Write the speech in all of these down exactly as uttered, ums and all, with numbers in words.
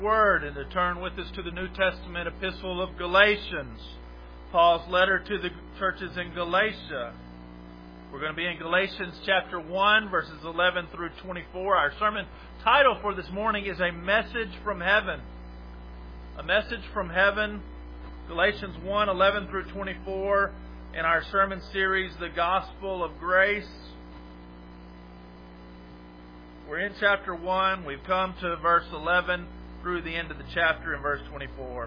Word and to turn with us to the New Testament epistle of Galatians, Paul's letter to the churches in Galatia. We're going to be in Galatians chapter one, verses eleven through twenty-four. Our sermon title for this morning is A Message from Heaven. A Message from Heaven, Galatians one, eleven through twenty-four, in our sermon series, The Gospel of Grace. We're in chapter one. We've come to verse eleven through the end of the chapter in verse twenty-four.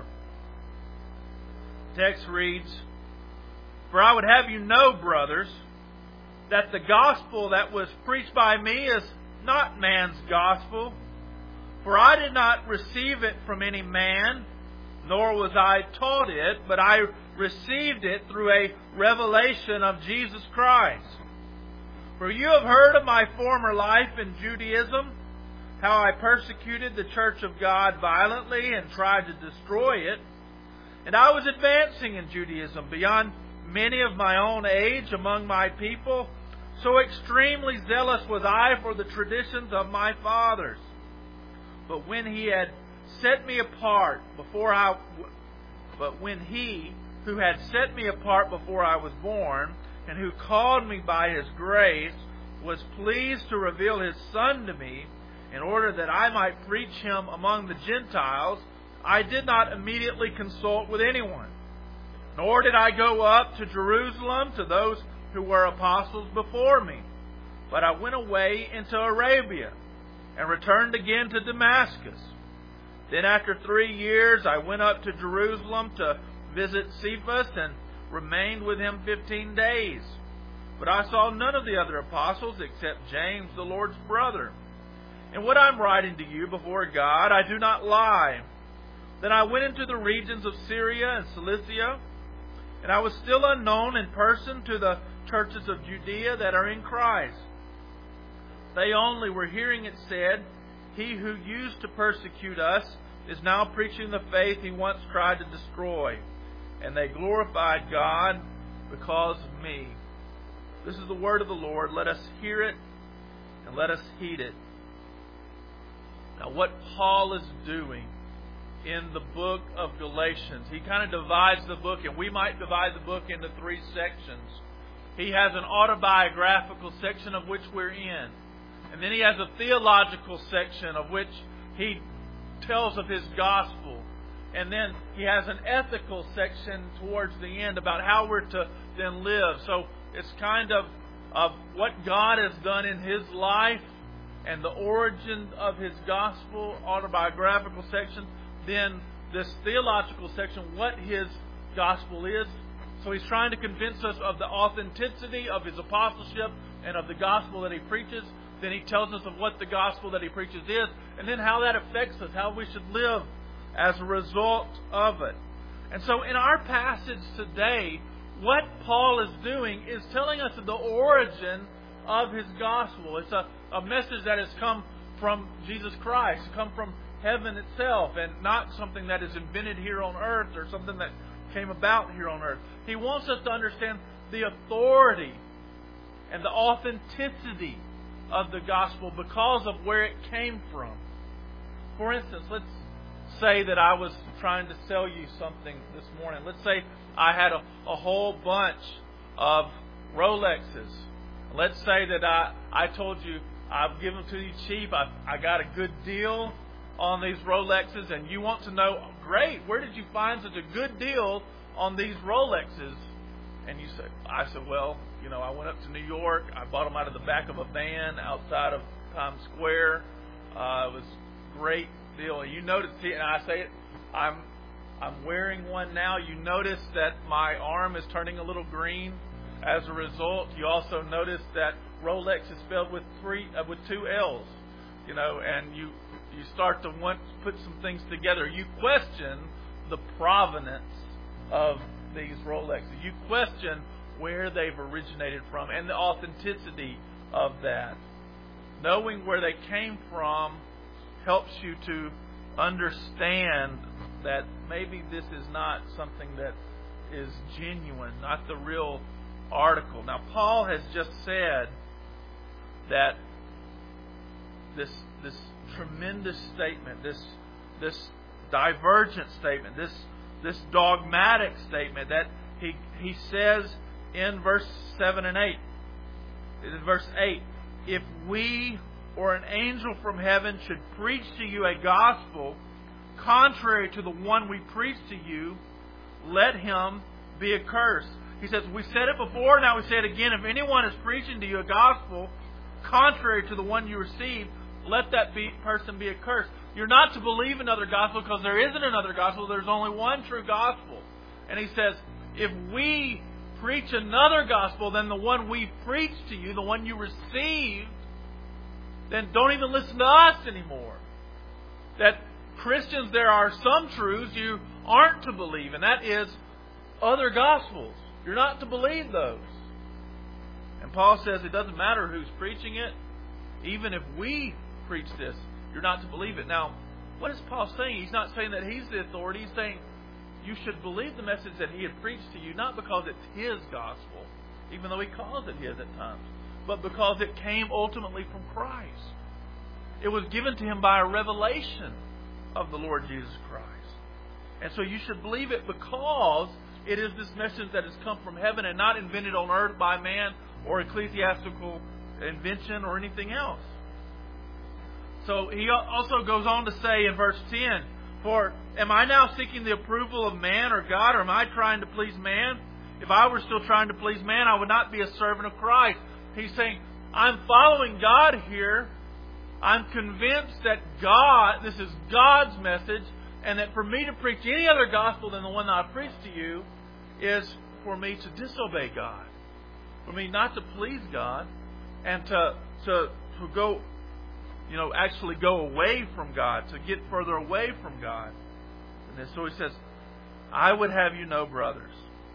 The text reads, "For I would have you know, brothers, that the gospel that was preached by me is not man's gospel. For I did not receive it from any man, nor was I taught it, but I received it through a revelation of Jesus Christ. For you have heard of my former life in Judaism, how I persecuted the church of God violently and tried to destroy it. And I was advancing in Judaism beyond many of my own age among my people. So extremely zealous was I for the traditions of my fathers. But when he had set me apart before I, but when he who had set me apart before I was born, and who called me by his grace, was pleased to reveal his Son to me, in order that I might preach him among the Gentiles, I did not immediately consult with anyone. Nor did I go up to Jerusalem to those who were apostles before me. But I went away into Arabia, and returned again to Damascus. Then after three years I went up to Jerusalem to visit Cephas, and remained with him fifteen days. But I saw none of the other apostles except James, the Lord's brother. And what I'm writing to you before God, I do not lie. Then I went into the regions of Syria and Cilicia, and I was still unknown in person to the churches of Judea that are in Christ. They only were hearing it said, He who used to persecute us is now preaching the faith he once tried to destroy. And they glorified God because of me." This is the word of the Lord. Let us hear it and let us heed it. Now, what Paul is doing in the book of Galatians, he kind of divides the book, and we might divide the book into three sections. He has an autobiographical section of which we're in. And then he has a theological section of which he tells of his gospel. And then he has an ethical section towards the end about how we're to then live. So it's kind of, of what God has done in his life and the origin of his gospel, autobiographical section. Then this theological section, what his gospel is. So he's trying to convince us of the authenticity of his apostleship and of the gospel that he preaches. Then he tells us of what the gospel that he preaches is, and then how that affects us, how we should live as a result of it. And so in our passage today, what Paul is doing is telling us the origin of his gospel. It's a, a message that has come from Jesus Christ, come from heaven itself, and not something that is invented here on earth or something that came about here on earth. He wants us to understand the authority and the authenticity of the gospel because of where it came from. For instance, let's say that I was trying to sell you something this morning. Let's say I had a, a whole bunch of Rolexes. Let's say that I, I told you I've given them to you cheap. I, I got a good deal on these Rolexes, and you want to know, great, where did you find such a good deal on these Rolexes? And you said, I said, well, you know, I went up to New York. I bought them out of the back of a van outside of Times Square. Uh, it was a great deal. And you notice, and I say it, I'm I'm wearing one now. You notice that my arm is turning a little green as a result. You also notice that Rolex is spelled with three uh, with two L's. You know, and you you start to want to put some things together. You question the provenance of these Rolexes. You question where they've originated from and the authenticity of that. Knowing where they came from helps you to understand that maybe this is not something that is genuine, not the real article. Now, Paul has just said that this this tremendous statement, this this divergent statement, this this dogmatic statement that he he says in verse seven and eight. In verse eight, if we or an angel from heaven should preach to you a gospel contrary to the one we preach to you, let him be accursed. He says, we said it before, now we say it again. If anyone is preaching to you a gospel contrary to the one you received, let that be, person be accursed. You're not to believe another gospel because there isn't another gospel. There's only one true gospel. And he says, if we preach another gospel than the one we preached to you, the one you received, then don't even listen to us anymore. That Christians, there are some truths you aren't to believe, and that is other gospels. You're not to believe those. And Paul says it doesn't matter who's preaching it. Even if we preach this, you're not to believe it. Now, what is Paul saying? He's not saying that he's the authority. He's saying you should believe the message that he had preached to you, not because it's his gospel, even though he calls it his at times, but because it came ultimately from Christ. It was given to him by a revelation of the Lord Jesus Christ. And so you should believe it because it is this message that has come from heaven and not invented on earth by man or ecclesiastical invention or anything else. So he also goes on to say in verse ten, for am I now seeking the approval of man or God, or am I trying to please man? If I were still trying to please man, I would not be a servant of Christ. He's saying, I'm following God here. I'm convinced that God, this is God's message, and that for me to preach any other gospel than the one that I preached to you is for me to disobey God. For me not to please God and to to, to go, you know, actually go away from God, to get further away from God. And then so he says, I would have you know, brothers,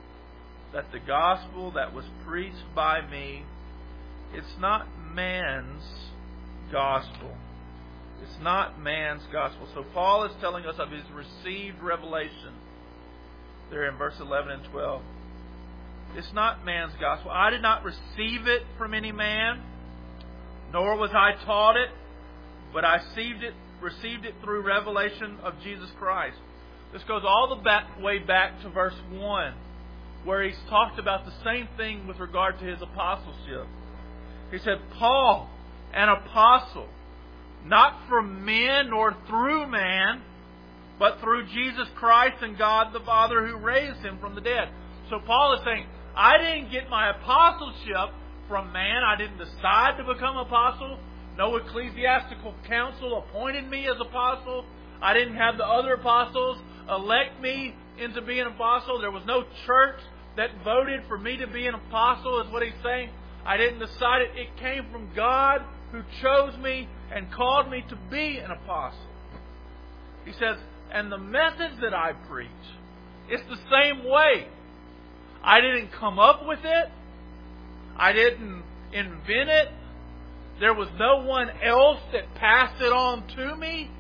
that the gospel that was preached by me, it's not man's gospel. It's not man's gospel. So Paul is telling us of his received revelation there in verse eleven and twelve. It's not man's gospel. I did not receive it from any man, nor was I taught it, but I received it, received it through revelation of Jesus Christ. This goes all the back, way back to verse one, where he's talked about the same thing with regard to his apostleship. He said, Paul, an apostle, not from men nor through man, but through Jesus Christ and God the Father who raised him from the dead. So Paul is saying, I didn't get my apostleship from man. I didn't decide to become apostle. No ecclesiastical council appointed me as apostle. I didn't have the other apostles elect me into being an apostle. There was no church that voted for me to be an apostle, is what he's saying. I didn't decide it. It came from God who chose me and called me to be an apostle. He says, and the message that I preach, it's the same way. I didn't come up with it. I didn't invent it. There was no one else that passed it on to me.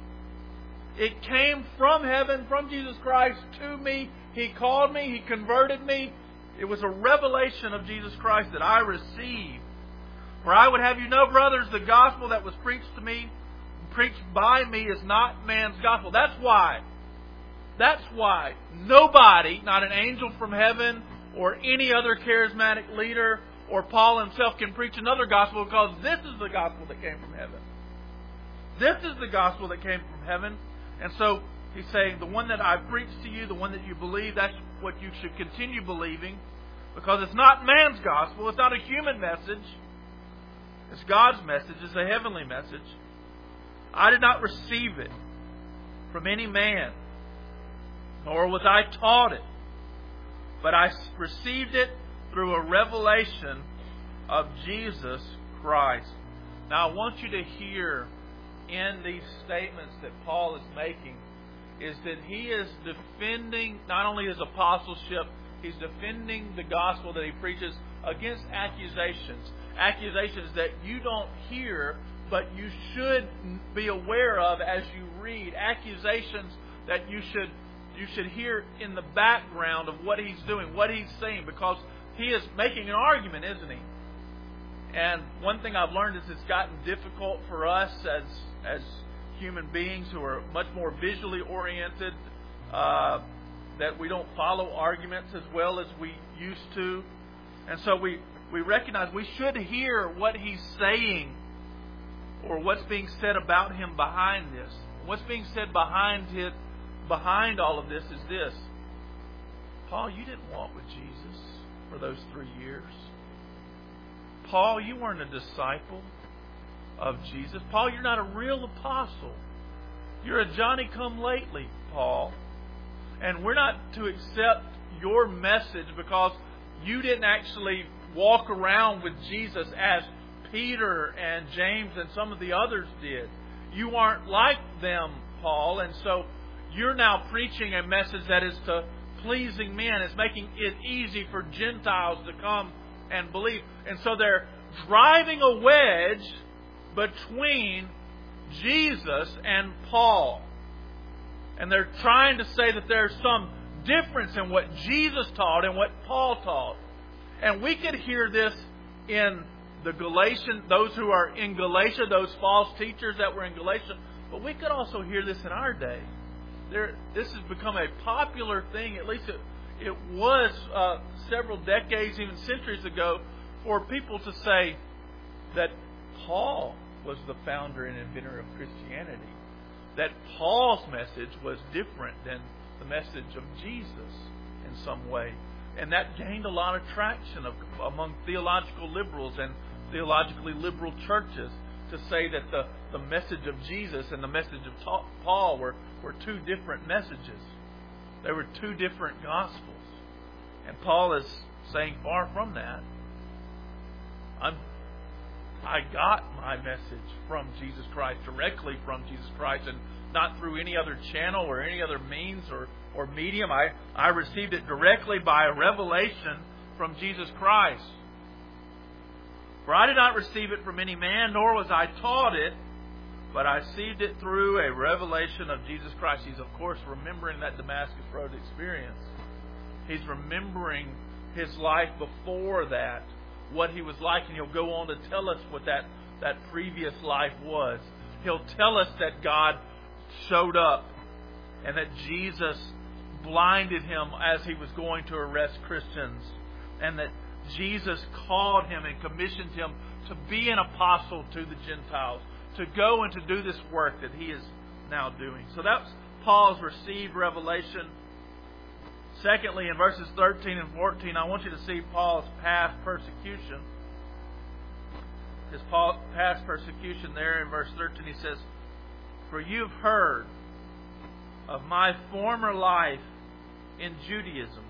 It came from heaven, from Jesus Christ to me. He called me. He converted me. It was a revelation of Jesus Christ that I received. For I would have you know, brothers, the gospel that was preached to me, preached by me, is not man's gospel. That's why. That's why nobody, not an angel from heaven or any other charismatic leader or Paul himself, can preach another gospel, because this is the gospel that came from heaven. This is the gospel that came from heaven. And so he's saying, the one that I preached to you, the one that you believe, that's what you should continue believing, because it's not man's gospel. It's not a human message. It's God's message. It's a heavenly message. I did not receive it from any man, nor was I taught it, but I received it through a revelation of Jesus Christ. Now I want you to hear in these statements that Paul is making is that he is defending not only his apostleship, he's defending the gospel that he preaches against accusations. Accusations that you don't hear, but you should be aware of as you read. Accusations that you should you should hear in the background of what he's doing, what he's saying, because he is making an argument, isn't he? And one thing I've learned is it's gotten difficult for us as as human beings who are much more visually oriented, uh, that we don't follow arguments as well as we used to. And so we, we recognize we should hear what he's saying or what's being said about him behind this. What's being said behind it, behind all of this is this. Paul, you didn't walk with Jesus for those three years. Paul, you weren't a disciple of Jesus. Paul, you're not a real apostle. You're a Johnny-come-lately, Paul. And we're not to accept your message because you didn't actually walk around with Jesus as Peter and James and some of the others did. You aren't like them, Paul, and so you're now preaching a message that is to pleasing men. It's making it easy for Gentiles to come and believe. And so they're driving a wedge between Jesus and Paul. And they're trying to say that there's some difference in what Jesus taught and what Paul taught. And we could hear this in the Galatian, those who are in Galatia, those false teachers that were in Galatia. But we could also hear this in our day. There, this has become a popular thing, at least it, it was uh, several decades, even centuries ago, for people to say that Paul was the founder and inventor of Christianity. That Paul's message was different than the message of Jesus in some way. And that gained a lot of traction of, among theological liberals and theologically liberal churches to say that the, the message of Jesus and the message of ta- Paul were, were two different messages. They were two different gospels. And Paul is saying far from that. I'm, I got my message from Jesus Christ, directly from Jesus Christ, and not through any other channel or any other means or, or medium. I, I received it directly by a revelation from Jesus Christ. For I did not receive it from any man, nor was I taught it, but I received it through a revelation of Jesus Christ. He's, of course, remembering that Damascus Road experience. He's remembering his life before that, what he was like, and he'll go on to tell us what that, that previous life was. He'll tell us that God showed up and that Jesus blinded him as he was going to arrest Christians, and that Jesus called him and commissioned him to be an apostle to the Gentiles, to go and to do this work that he is now doing. So that's Paul's received revelation. Secondly, in verses thirteen and fourteen, I want you to see Paul's past persecution. His past persecution there in verse thirteen, he says, "For you've heard of my former life in Judaism,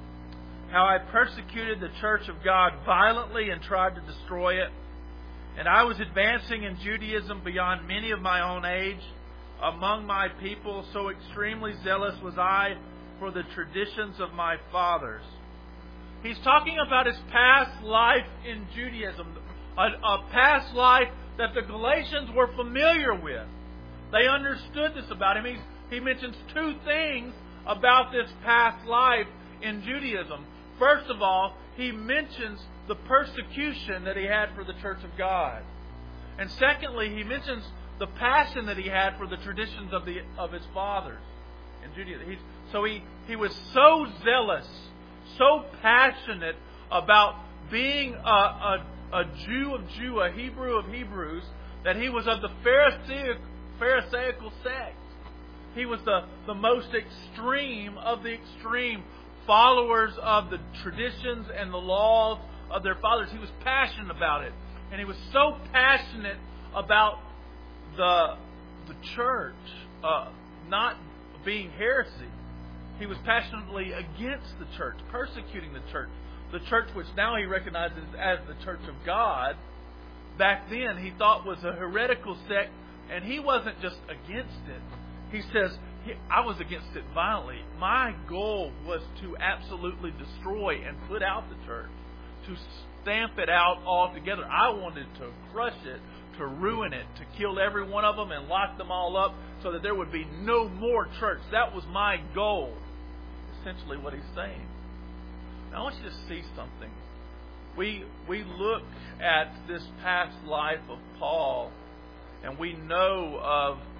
how I persecuted the church of God violently and tried to destroy it. And I was advancing in Judaism beyond many of my own age among my people, so extremely zealous was I for the traditions of my fathers." He's talking about his past life in Judaism, a, a past life that the Galatians were familiar with. They understood this about him. He's, he mentions two things about this past life in Judaism. First of all, he mentions the persecution that he had for the church of God. And secondly, he mentions the passion that he had for the traditions of the of his fathers in Judaism. He's, so he, he was so zealous, so passionate about being a, a, a Jew of Jew, a Hebrew of Hebrews, that he was of the Pharisaic, Pharisaical sect. He was the, the most extreme of the extreme followers of the traditions and the laws of their fathers. He was passionate about it. And he was so passionate about the, the church uh, not being heresy. He was passionately against the church, persecuting the church. The church which now he recognizes as the church of God, back then he thought was a heretical sect, and he wasn't just against it. He says, I was against it violently. My goal was to absolutely destroy and put out the church, to stamp it out altogether. I wanted to crush it, to ruin it, to kill every one of them and lock them all up so that there would be no more church. That was my goal. Essentially what he's saying. Now I want you to see something. We, we look at this past life of Paul, and we know of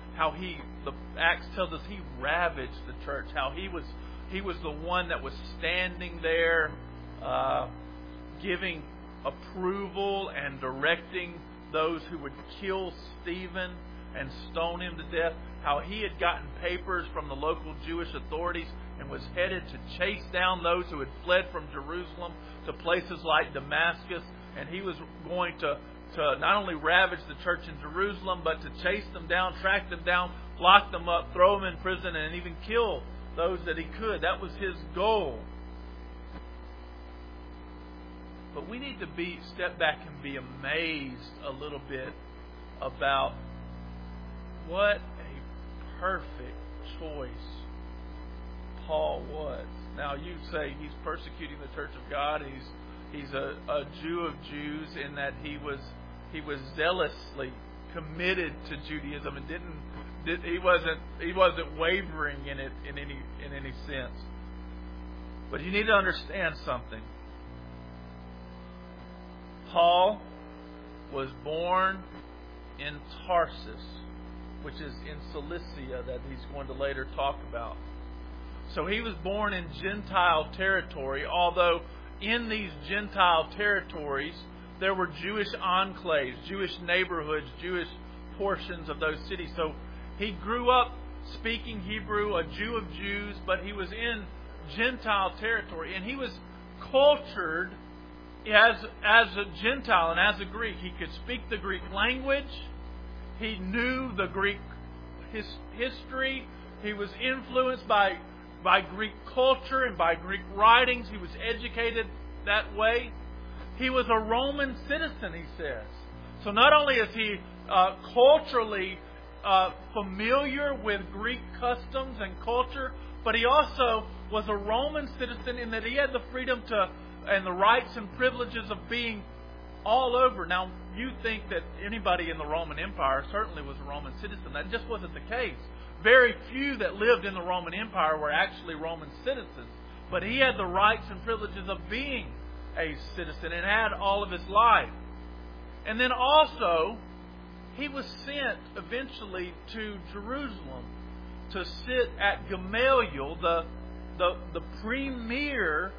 how he, the Acts tells us he ravaged the church, how he was he was the one that was standing there uh, giving approval and directing those who would kill Stephen and stone him to death, how he had gotten papers from the local Jewish authorities and was headed to chase down those who had fled from Jerusalem to places like Damascus, and he was going to, to not only ravage the church in Jerusalem, but to chase them down, track them down, lock them up, throw them in prison, and even kill those that he could. That was his goal. But we need to be step back and be amazed a little bit about what a perfect choice Paul was. Now you say he's persecuting the church of God. He's he's a, a Jew of Jews in that he was he was zealously committed to Judaism and didn't did, he wasn't he wasn't wavering in it in any in any sense. But you need to understand something. Paul was born in Tarsus, which is in Cilicia that he's going to later talk about. So he was born in Gentile territory, although in these Gentile territories there were Jewish enclaves, Jewish neighborhoods, Jewish portions of those cities. So he grew up speaking Hebrew, a Jew of Jews, but he was in Gentile territory, and he was cultured as, as a Gentile and as a Greek. He could speak the Greek language. He knew the Greek his, history. He was influenced by by Greek culture and by Greek writings. He was educated that way. He was a Roman citizen, he says. So not only is he uh, culturally uh, familiar with Greek customs and culture, but he also was a Roman citizen in that he had the freedom to and the rights and privileges of being all over. Now, you think that anybody in the Roman Empire certainly was a Roman citizen. That just wasn't the case. Very few that lived in the Roman Empire were actually Roman citizens. But he had the rights and privileges of being a citizen and had all of his life. And then also, he was sent eventually to Jerusalem to sit at Gamaliel, the, the, the premier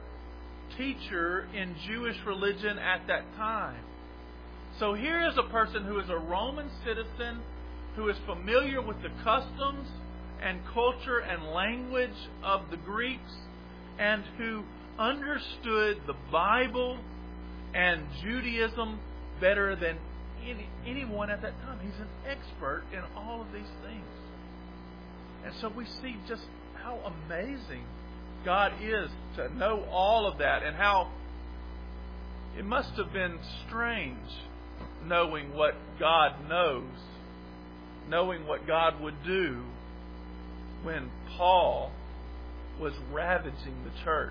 teacher in Jewish religion at that time. So here is a person who is a Roman citizen, who is familiar with the customs and culture and language of the Greeks, and who understood the Bible and Judaism better than any, anyone at that time. He's an expert in all of these things. And so we see just how amazing God is to know all of that, and how it must have been strange knowing what God knows, knowing what God would do when Paul was ravaging the church.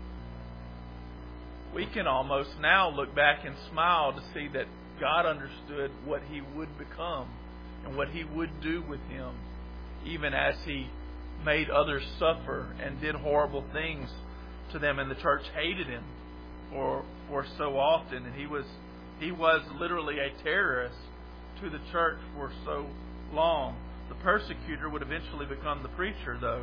We can almost now look back and smile to see that God understood what he would become and what he would do with him, even as he made others suffer and did horrible things to them, and the church hated him for for so often, and he was he was literally a terrorist to the church for so long. The persecutor would eventually become the preacher, though.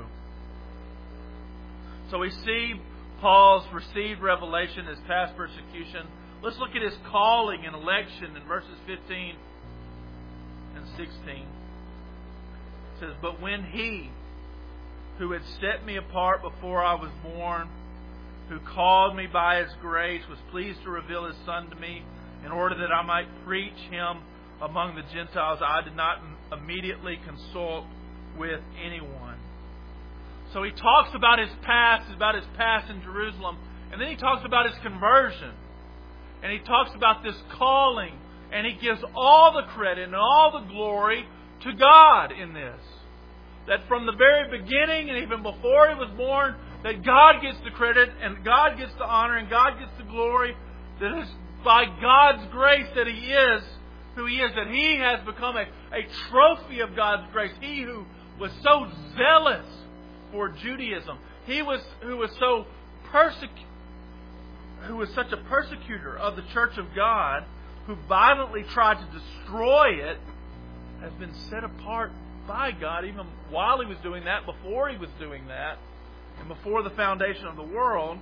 So we see Paul's received revelation, his past persecution. Let's look at his calling and election in verses fifteen and sixteen. It says, "But when he who had set me apart before I was born, who called me by his grace, was pleased to reveal his Son to me in order that I might preach him among the Gentiles, I did not immediately consult with anyone." So he talks about his past, about his past in Jerusalem, and then he talks about his conversion. And he talks about this calling, and he gives all the credit and all the glory to God in this. That from the very beginning and even before he was born, that God gets the credit and God gets the honor and God gets the glory. That it's by God's grace that he is who he is. That he has become a, a trophy of God's grace. He who was so zealous for Judaism. He was who was so persecu- who was such a persecutor of the church of God, who violently tried to destroy it, has been set apart by God, even while He was doing that, before He was doing that, and before the foundation of the world,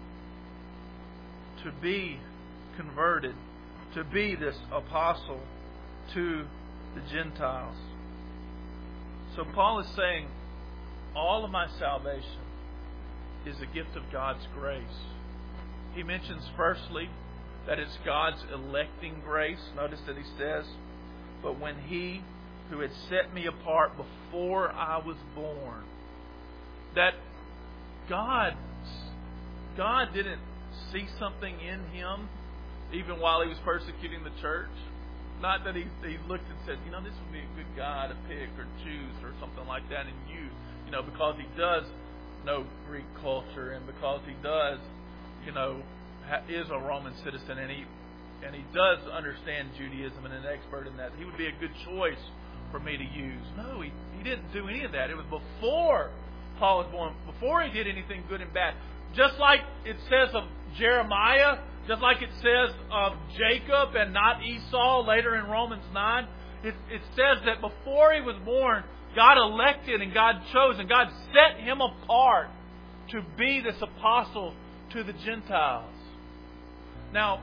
to be converted, to be this apostle to the Gentiles. So Paul is saying, all of my salvation is a gift of God's grace. He mentions firstly that it's God's electing grace. Notice that he says, but when He who had set me apart before I was born. That God, God didn't see something in him even while He was persecuting the church. Not that he, he looked and said, you know, this would be a good guy to pick or choose or something like that and use. You know, because he does know Greek culture and because he does, you know, is a Roman citizen and he and he does understand Judaism and an expert in that, he would be a good choice for me to use. No, he, he didn't do any of that. It was before Paul was born, before he did anything good and bad. Just like it says of Jeremiah, just like it says of Jacob and not Esau later in Romans nine, it, it says that before he was born, God elected and God chose and God set him apart to be this apostle to the Gentiles. Now,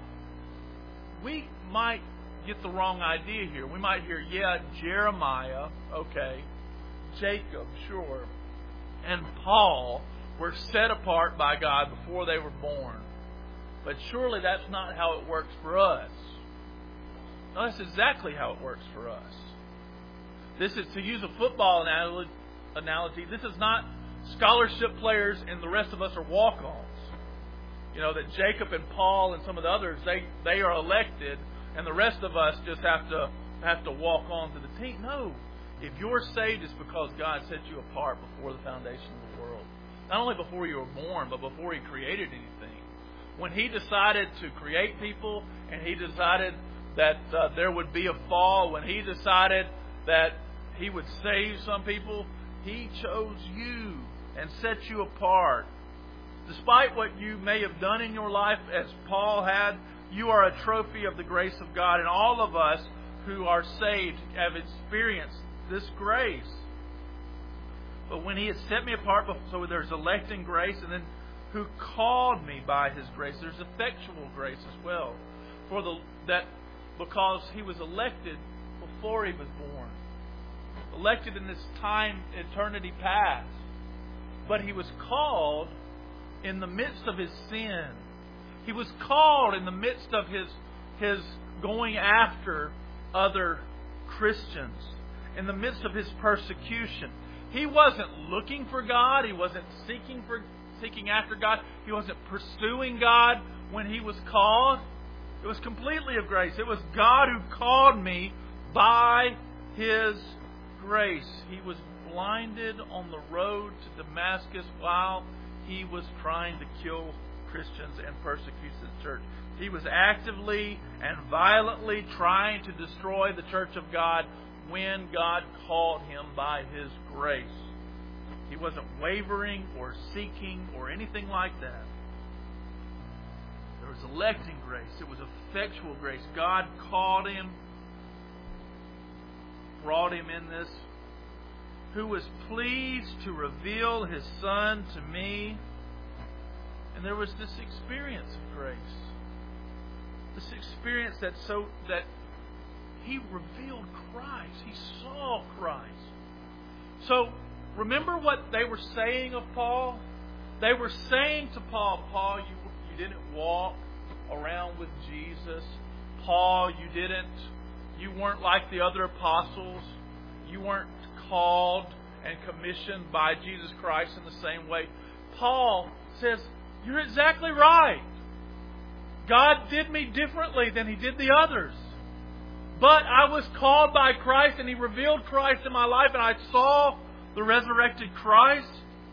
we might get the wrong idea here. We might hear, yeah, Jeremiah, okay, Jacob, sure, and Paul were set apart by God before they were born. But surely that's not how it works for us. No, that's exactly how it works for us. This is, to use a football analogy, this is not scholarship players and the rest of us are walk-ons. You know, that Jacob and Paul and some of the others, they, they are elected and the rest of us just have to have to walk on to the team. No. If you're saved, it's because God set you apart before the foundation of the world. Not only before you were born, but before He created anything. When He decided to create people and He decided that uh, there would be a fall, when He decided that He would save some people, He chose you and set you apart. Despite what you may have done in your life, as Paul had, you are a trophy of the grace of God. And all of us who are saved have experienced this grace. But when He had set me apart, so there's electing grace, and then who called me by His grace. There's effectual grace as well. For the that because He was elected before He was born. Elected in this time, eternity past. But He was called in the midst of His sin. He was called in the midst of His, his going after other Christians. In the midst of His persecution. He wasn't looking for God. He wasn't seeking for seeking after God. He wasn't pursuing God when he was called. It was completely of grace. It was God who called me by His grace. He was blinded on the road to Damascus while he was trying to kill Christians and persecute the church. He was actively and violently trying to destroy the church of God when God called him by His grace. He wasn't wavering or seeking or anything like that. There was electing grace. It was effectual grace. God called him, brought him in this, who was pleased to reveal His Son to me. And there was this experience of grace. This experience that so that He revealed Christ. He saw Christ. So, remember what they were saying of Paul? They were saying to Paul, Paul, you, you didn't walk around with Jesus. Paul, you didn't, you weren't like the other apostles. You weren't called and commissioned by Jesus Christ in the same way. Paul says, you're exactly right. God did me differently than He did the others. But I was called by Christ and He revealed Christ in my life and I saw the resurrected Christ.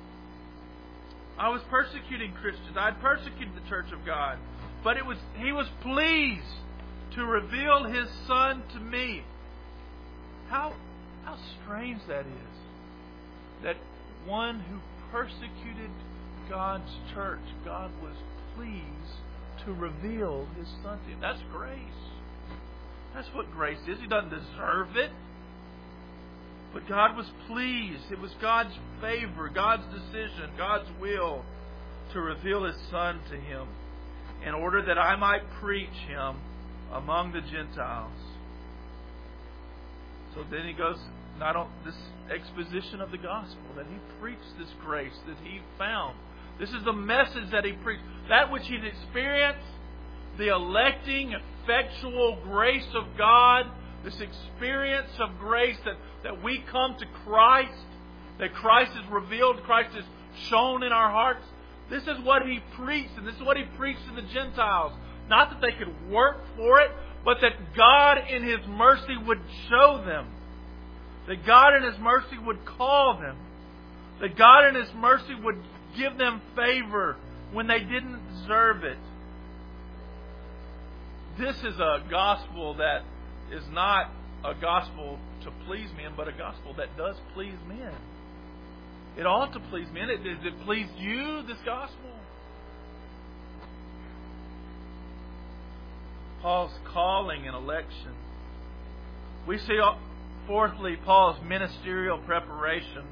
I was persecuting Christians. I had persecuted the church of God. But it was He was pleased to reveal His Son to me. How, how strange that is. That one who persecuted God's church, God was pleased to reveal His Son to him. That's grace. That's what grace is. He doesn't deserve it. But God was pleased. It was God's favor, God's decision, God's will to reveal His Son to him in order that I might preach Him among the Gentiles. So then he goes, not on this exposition of the gospel, that he preached this grace that he found. This is the message that he preached. That which he'd experienced, the electing, effectual grace of God, this experience of grace that, that we come to Christ, that Christ is revealed, Christ is shown in our hearts. This is what he preached, and this is what he preached to the Gentiles. Not that they could work for it, but that God in His mercy would show them. That God in His mercy would call them. That God in His mercy would give them favor when they didn't deserve it. This is a gospel that is not a gospel to please men, but a gospel that does please men. It ought to please men. It, does it please you, this gospel? Paul's calling and election. We see, fourthly, Paul's ministerial preparation.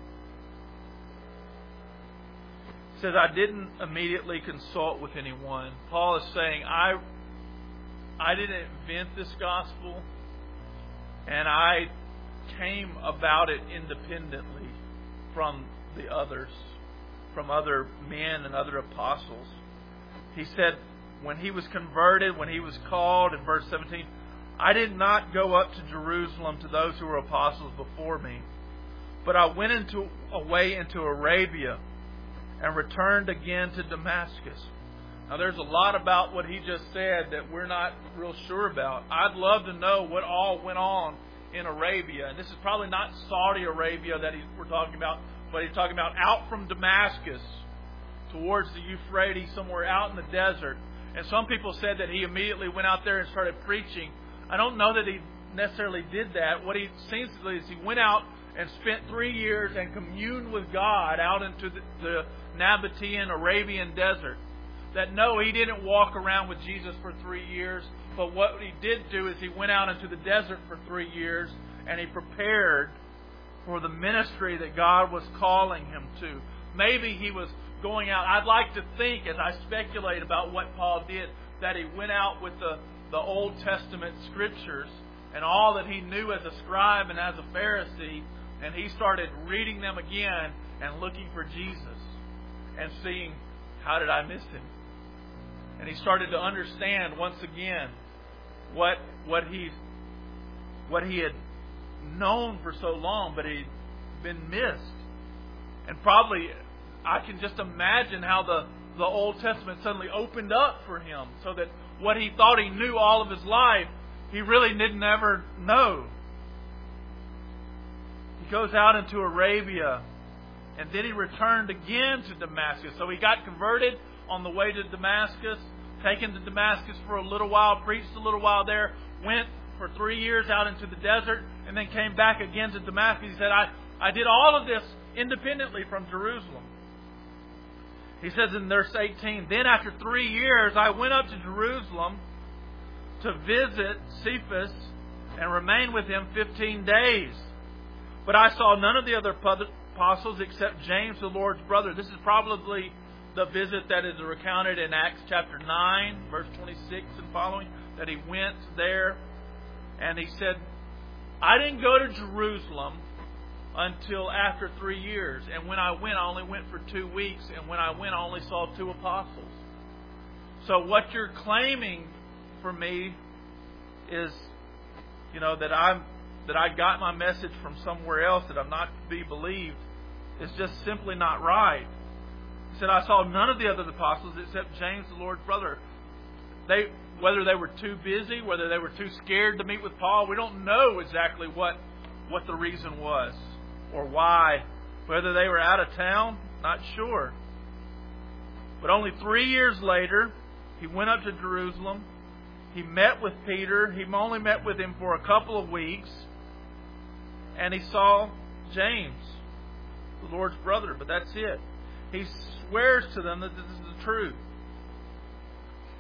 He says, I didn't immediately consult with anyone. Paul is saying, I, I didn't invent this gospel, and I came about it independently from the others, from other men and other apostles. He said, when he was converted, when he was called, in verse seventeen, I did not go up to Jerusalem to those who were apostles before me, but I went into away into Arabia and returned again to Damascus. Now there's a lot about what he just said that we're not real sure about. I'd love to know what all went on in Arabia. And this is probably not Saudi Arabia that he, we're talking about, but he's talking about out from Damascus towards the Euphrates, somewhere out in the desert. And some people said that he immediately went out there and started preaching. I don't know that he necessarily did that. What he seems to do is he went out and spent three years and communed with God out into the, the Nabatean Arabian desert. That no, he didn't walk around with Jesus for three years. But what he did do is he went out into the desert for three years and he prepared for the ministry that God was calling him to. Maybe he was going out. I'd like to think, as I speculate about what Paul did, that he went out with the, the Old Testament scriptures and all that he knew as a scribe and as a Pharisee, and he started reading them again and looking for Jesus and seeing, how did I miss him? And he started to understand once again what what he what he had known for so long, but he'd been missed. And probably I can just imagine how the, the Old Testament suddenly opened up for him, so that what he thought he knew all of his life, he really didn't ever know. He goes out into Arabia, and then he returned again to Damascus. So he got converted on the way to Damascus, taken to Damascus for a little while, preached a little while there, went for three years out into the desert, and then came back again to Damascus. He said, I, I did all of this independently from Jerusalem. He says in verse eighteen, then after three years I went up to Jerusalem to visit Cephas and remain with him fifteen days. But I saw none of the other apostles except James, the Lord's brother. This is probably the visit that is recounted in Acts chapter nine, verse twenty-six and following, that he went there and he said, I didn't go to Jerusalem until after three years. And when I went, I only went for two weeks. And when I went, I only saw two apostles. So what you're claiming for me is, you know, that I'm that I got my message from somewhere else, that I'm not to be believed, is just simply not right. He said, I saw none of the other apostles except James, the Lord's brother. They, whether they were too busy, whether they were too scared to meet with Paul, we don't know exactly what, what the reason was or why. Whether they were out of town, not sure. But only three years later, he went up to Jerusalem. He met with Peter. He only met with him for a couple of weeks. And he saw James, the Lord's brother. But that's it. He swears to them that this is the truth.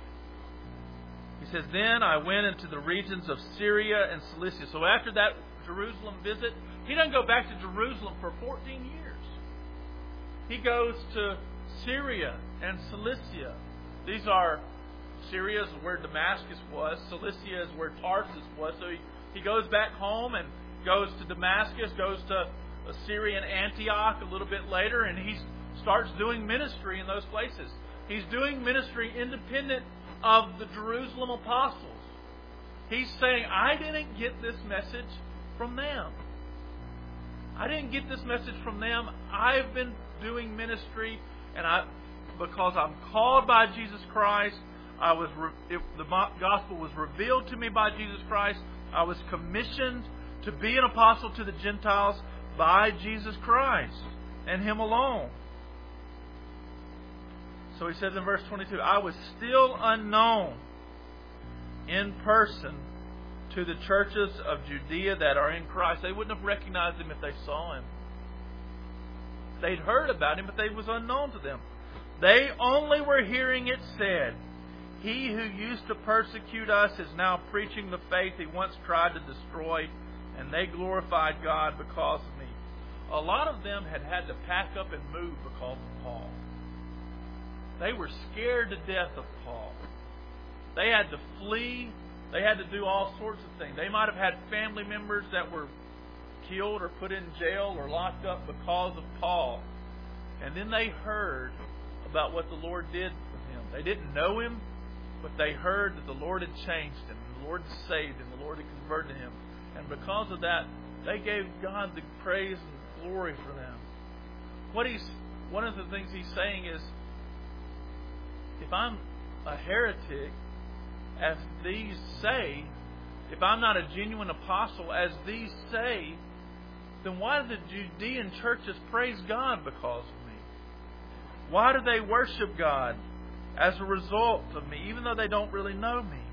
He says, then I went into the regions of Syria and Cilicia. So after that Jerusalem visit, he doesn't go back to Jerusalem for fourteen years. He goes to Syria and Cilicia. These are, Syria is where Damascus was. Cilicia is where Tarsus was. So he, he goes back home and goes to Damascus, goes to Syrian Antioch a little bit later, and he starts doing ministry in those places. He's doing ministry independent of the Jerusalem apostles. He's saying, I didn't get this message from them. I didn't get this message from them. I've been doing ministry, and I, because I'm called by Jesus Christ, I was it, the gospel was revealed to me by Jesus Christ. I was commissioned to be an apostle to the Gentiles by Jesus Christ and Him alone. So he says in verse twenty-two, I was still unknown in person to the churches of Judea that are in Christ. They wouldn't have recognized Him if they saw Him. They'd heard about Him, but they was unknown to them. They only were hearing it said, He who used to persecute us is now preaching the faith He once tried to destroy, and they glorified God because of me. A lot of them had had to pack up and move because of Paul. They were scared to death of Paul. They had to flee. They had to do all sorts of things. They might have had family members that were killed or put in jail or locked up because of Paul. And then they heard about what the Lord did for him. They didn't know him, but they heard that the Lord had changed him, and the Lord had saved him, the Lord had converted him. And because of that, they gave God the praise and glory for them. What he's one of the things he's saying is, if I'm a heretic, as these say, if I'm not a genuine apostle, as these say, then why do the Judean churches praise God because of me? Why do they worship God as a result of me, even though they don't really know me?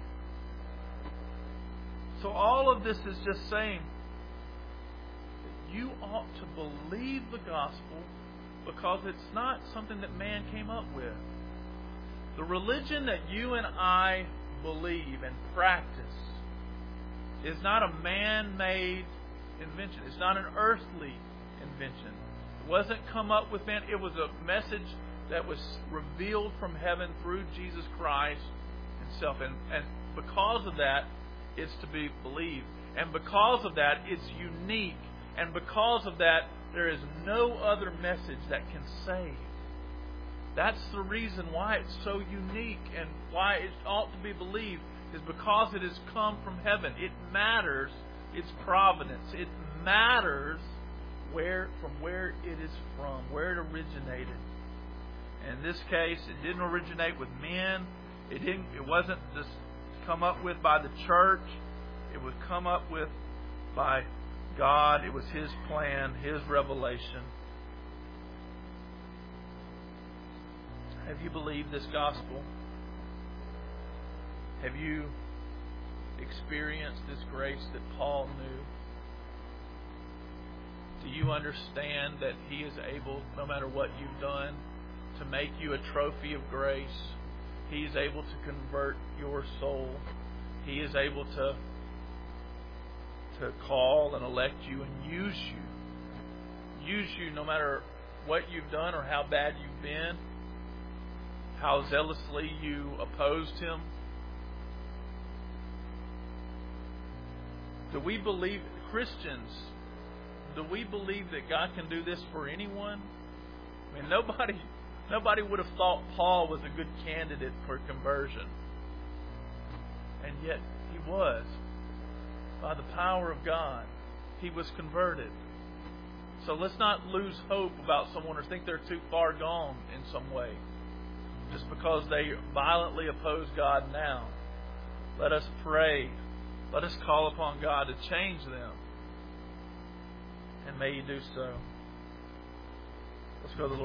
So all of this is just saying that you ought to believe the gospel because it's not something that man came up with. The religion that you and I believe and practice is not a man-made invention. It's not an earthly invention. It wasn't come up with man. It was a message that was revealed from heaven through Jesus Christ Himself. And, and because of that, it's to be believed. And because of that, it's unique. And because of that, there is no other message that can save. That's the reason why it's so unique and why it ought to be believed, is because it has come from heaven. It matters its providence. It matters where from where it is from, where it originated. And in this case, it didn't originate with men. It didn't. It wasn't just come up with by the church. It was come up with by God. It was His plan, His revelation. Have you believed this gospel? Have you experienced this grace that Paul knew? Do you understand that He is able, no matter what you've done, to make you a trophy of grace? He is able to convert your soul. He is able to, to call and elect you and use you. Use you no matter what you've done or how bad you've been, how zealously you opposed Him. Do we believe, Christians, do we believe that God can do this for anyone? I mean, nobody, nobody would have thought Paul was a good candidate for conversion. And yet he was. By the power of God, he was converted. So let's not lose hope about someone or think they're too far gone in some way, just because they violently oppose God now. Let us pray. Let us call upon God to change them. And may He do so. Let's go to the Lord.